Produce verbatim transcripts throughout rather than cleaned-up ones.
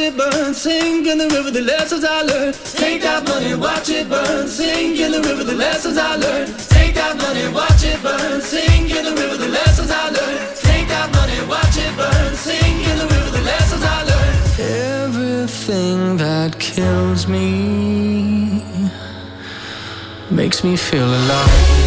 it burn. Sing in the river the lessons I learned. Take that money, watch it burn. Sing in the river the lessons I learned. Take that money, watch it burn. Sing in the river the lessons I learned. Take that money, watch it burn. Sing in the river the lessons I learned. Everything that kills me makes me feel alive.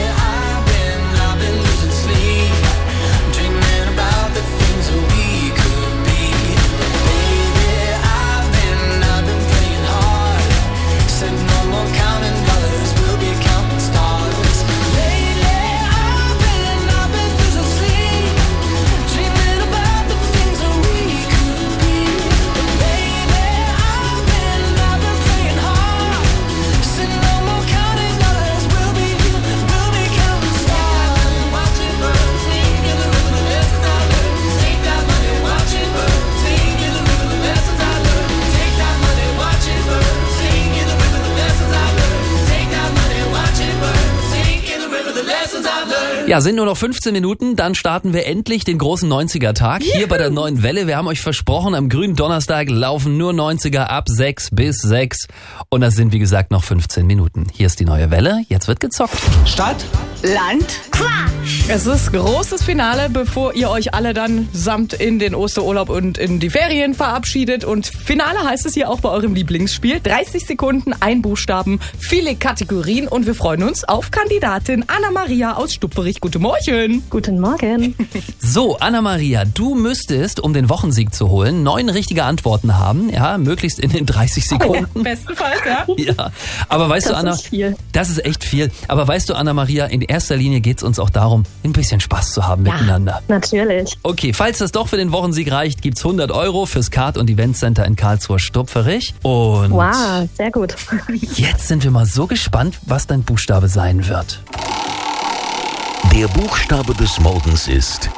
Ja, sind nur noch fünfzehn Minuten, dann starten wir endlich den großen neunziger-Tag hier bei der Neuen Welle. Wir haben euch versprochen, am grünen Donnerstag laufen nur neunziger ab sechs bis sechs. Und das sind, wie gesagt, noch fünfzehn Minuten. Hier ist die Neue Welle, jetzt wird gezockt. Stadt, Land, Quatsch. Es ist großes Finale, bevor ihr euch alle dann samt in den Osterurlaub und in die Ferien verabschiedet. Und Finale heißt es hier auch bei eurem Lieblingsspiel. dreißig Sekunden, ein Buchstaben, viele Kategorien. Und wir freuen uns auf Kandidatin Anna-Maria aus Stupferich. Guten Morgen. Guten Morgen. So, Anna-Maria, du müsstest, um den Wochensieg zu holen, neun richtige Antworten haben. Ja, möglichst in den dreißig Sekunden. Oh, bestenfalls, ja. Ja, aber weißt das du, Anna, ist viel. das ist echt viel. Aber weißt du, Anna-Maria, in erster Linie geht es uns auch darum, ein bisschen Spaß zu haben Ja, miteinander. natürlich. Okay, falls das doch für den Wochensieg reicht, gibt's hundert Euro fürs Kart- und Eventcenter in Karlsruhe Stupferich. Und Wow, sehr gut. jetzt sind wir mal so gespannt, was dein Buchstabe sein wird. Der Buchstabe des Morgens ist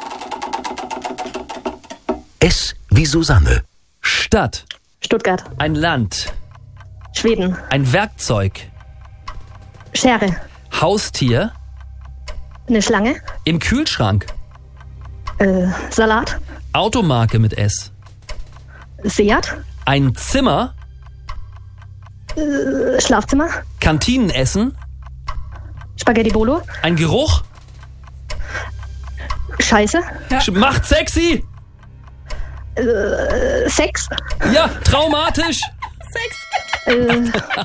S wie Susanne. Stadt, Stuttgart, ein Land, Schweden, ein Werkzeug, Schere, Haustier, eine Schlange, im Kühlschrank, äh, Salat, Automarke mit S, Seat, ein Zimmer, äh, Schlafzimmer, Kantinenessen, Spaghetti Bolo, ein Geruch, Scheiße, Sch- macht sexy, äh, Sex, ja, traumatisch. äh,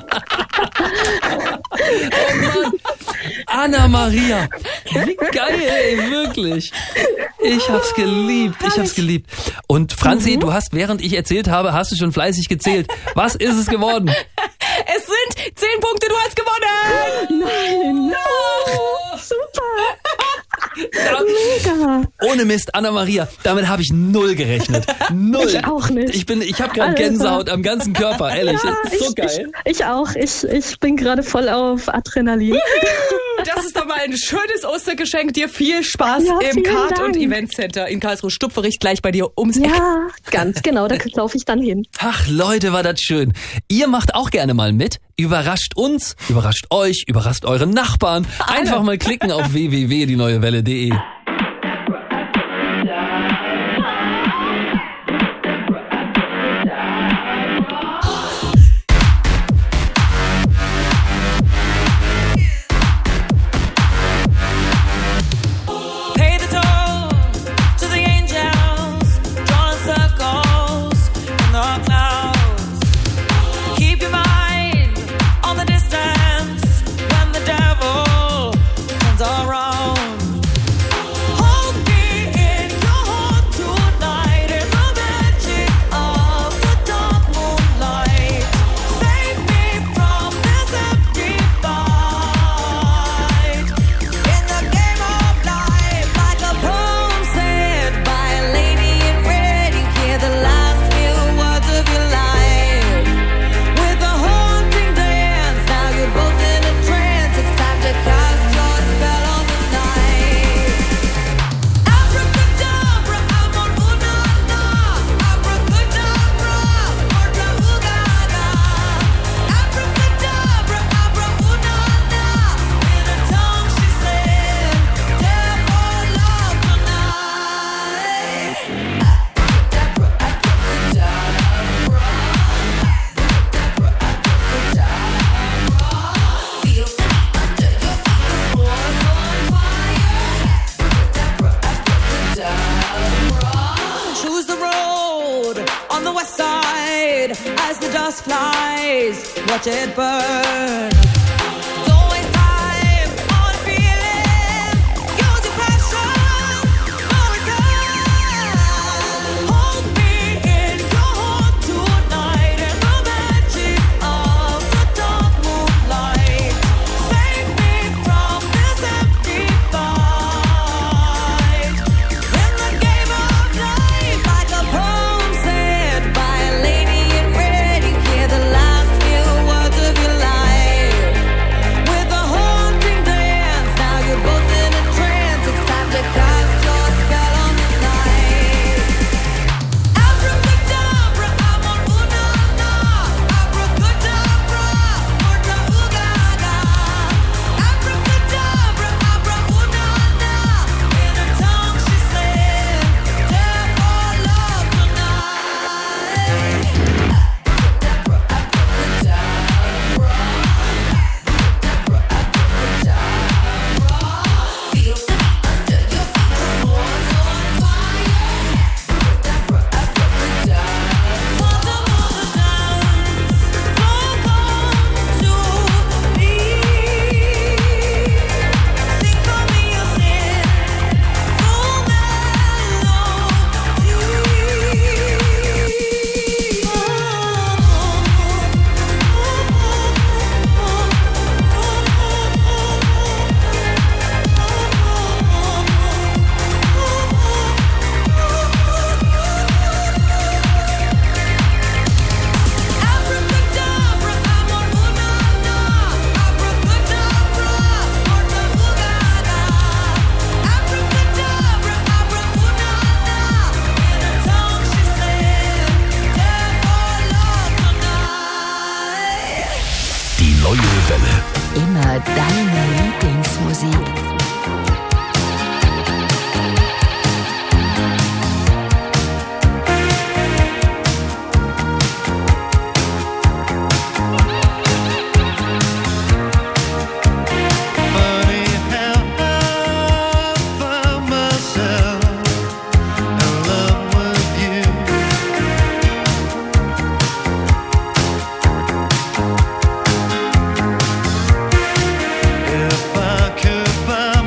Anna-Maria, wie geil, ey, wirklich. Ich hab's geliebt, ich hab's geliebt. Und Franzi, du hast, während ich erzählt habe, hast du schon fleißig gezählt. Was ist es geworden? Es sind zehn Punkte, du hast gewonnen. nein, oh, super, mega. Ohne Mist, Anna-Maria, damit habe ich null gerechnet. Null. Ich auch nicht. Ich bin, ich habe gerade Alter. Gänsehaut am ganzen Körper, ehrlich. Ja, das ist so ich, geil. Ich, ich auch, ich, ich bin gerade voll auf Adrenalin. Das ist doch mal ein schönes Ostergeschenk. Dir viel Spaß Ja, im vielen Kart- Dank. und Eventcenter in Karlsruhe Stupferich, gleich bei dir ums Eck. Ja, ganz genau, da laufe ich dann hin. Ach Leute, war das schön. Ihr macht auch gerne mal mit. Überrascht uns, überrascht euch, überrascht eure Nachbarn. Einfach mal klicken auf w w w punkt die neue welle punkt de. Pay the toll to the angels, drawing circles in the clouds. Keep your mind on the distance when the devil turns around. as the dust flies, watch it burn. Don't waste time on feeling, use your passion, no return. Hold me in your heart tonight in the magic of the dark moonlight. Save me from this empty fight. In the game of life, like a poem said by a lady in red, you hear the last few words of your life. With a haunting dance, now you're both in a trance. It's time to cast your spell on the night. Abracadabra, amor una na. Abracadabra, morta ugaga. Abracadabra, abra una na. In her tongue she said, "Death or love tonight." Abracadabra, abracadabra. Feel the beat under your feet, the floor's on fire. Abracadabra, abracadabra. Fundamental dance, don't come to me. Sing for me your sin, full Abracadabra, amor una na. Abracadabra, morta ugaga. Abracadabra, abra una na. In her tongue she said, "Death or love tonight." Die neue Welle. Immer deine Lieblingsmusik. Funny how I found myself in love with you. If I could find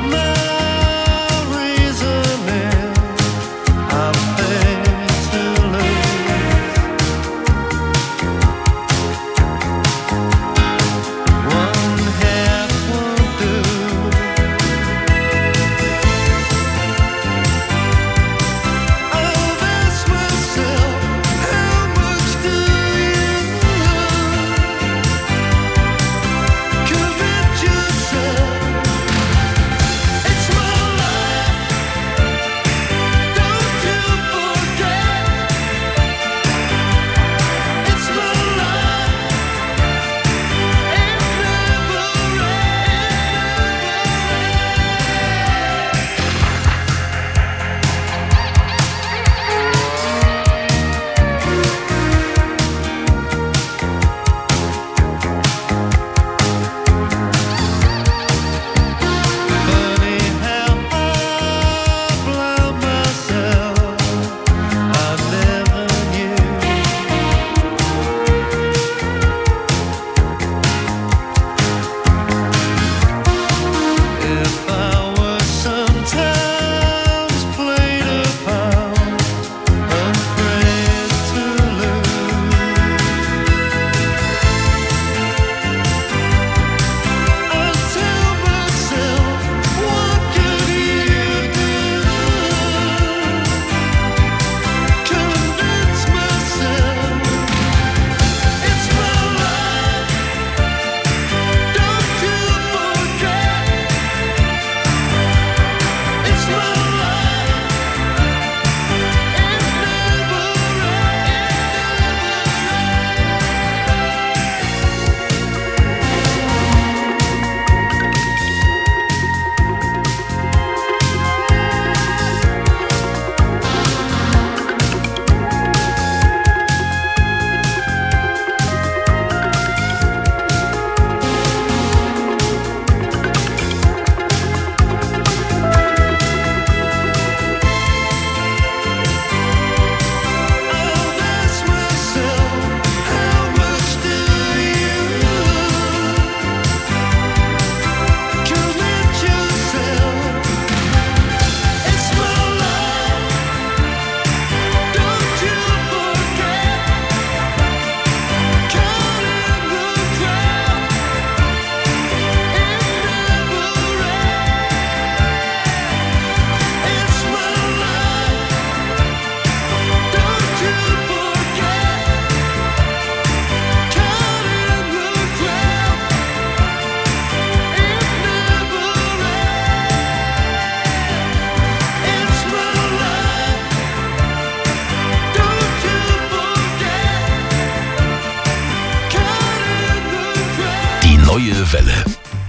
neue Welle.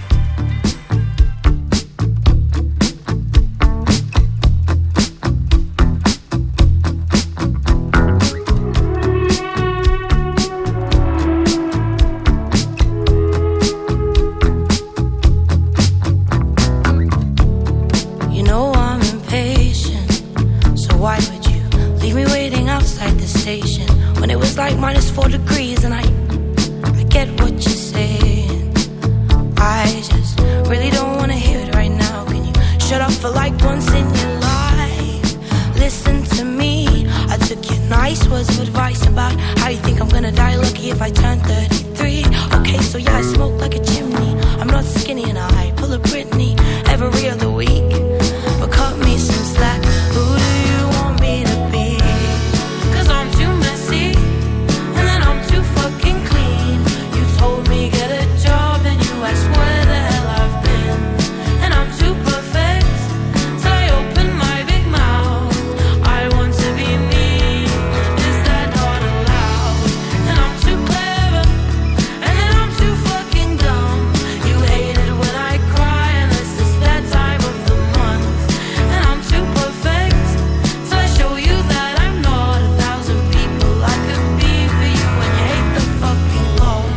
You know I'm impatient, so why would you leave me waiting outside the station when it was like minus four degrees and I, I get what you're saying. I just really don't want to hear it right now. Can you shut up for like once in your life? Listen to me. I took your nice words of advice about how you think I'm gonna die lucky if I turn thirty-three. Okay, so yeah, I smoke like a chimney. I'm not skinny and I pull a Britney every other week. But cut me some slack. Who do you want me to be? 'Cause I'm too messy and then I'm too fucking clean. You told me get a job and you asked where the hell I've been. And I'm too perfect till I open my big mouth. I want to be me. Is that not allowed? And I'm too clever and then I'm too fucking dumb. You hate it when I cry unless it's that time of the month. And I'm too perfect till I show you that I'm not a thousand people I could be for you. And you hate the fucking Lord.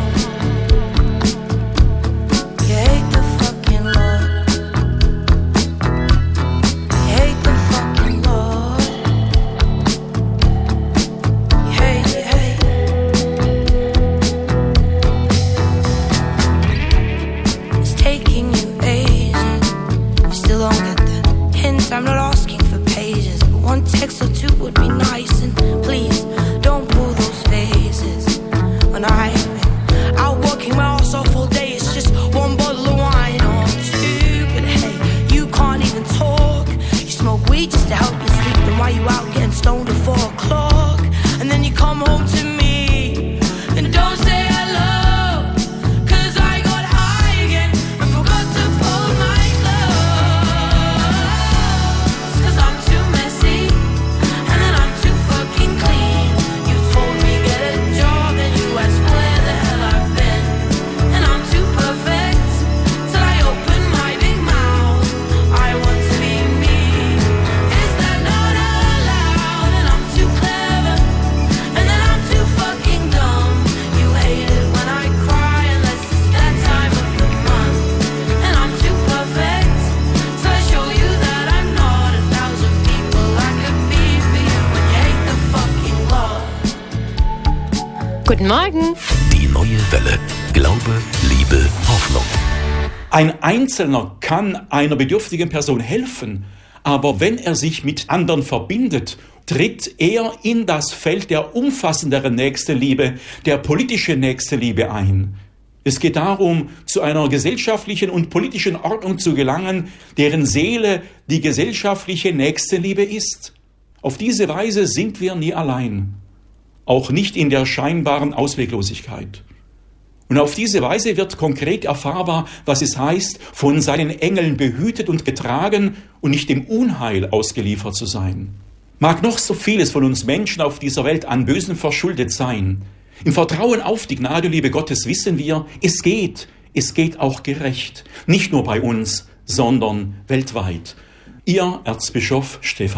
You hate the fucking Lord. You hate the fucking Lord. You hate, you hate. It's taking you ages. You still don't get the hint. I'm not asking for pages, but one text or two would be nice. And please don't pull those faces. When I've been out working my ass off all day, it's just one bottle of wine or two. But hey, you can't even talk. You smoke weed just to help you sleep. Then why you out getting stoned at four o'clock? And then you come home to me and don't say hello. 'Cause I got high again and forgot to fold my clothes. 'Cause I'm too messy and then I'm too fucking clean. You told me get a job and you asked where the hell I've been. And I'm too perfect till I open my big mouth. I want to be me. Is that not allowed? And I'm too clever and then I'm too fucking dumb. You hate it when I cry unless it's that time of the month. And I'm too perfect till I show you that I'm not a thousand people I could be for you. And you hate the fucking Lord. Guten Morgen. Die neue Welle. Glaube, Liebe, Hoffnung. Ein Einzelner kann einer bedürftigen Person helfen, aber wenn er sich mit anderen verbindet, tritt er in das Feld der umfassenderen Nächstenliebe, der politischen Nächstenliebe ein. Es geht darum, zu einer gesellschaftlichen und politischen Ordnung zu gelangen, deren Seele die gesellschaftliche Nächstenliebe ist. Auf diese Weise sind wir nie allein, auch nicht in der scheinbaren Ausweglosigkeit. Und auf diese Weise wird konkret erfahrbar, was es heißt, von seinen Engeln behütet und getragen und nicht dem Unheil ausgeliefert zu sein. Mag noch so vieles von uns Menschen auf dieser Welt an Bösen verschuldet sein. Im Vertrauen auf die Gnade, Liebe Gottes wissen wir, es geht, es geht auch gerecht. Nicht nur bei uns, sondern weltweit. Ihr Erzbischof Stefan.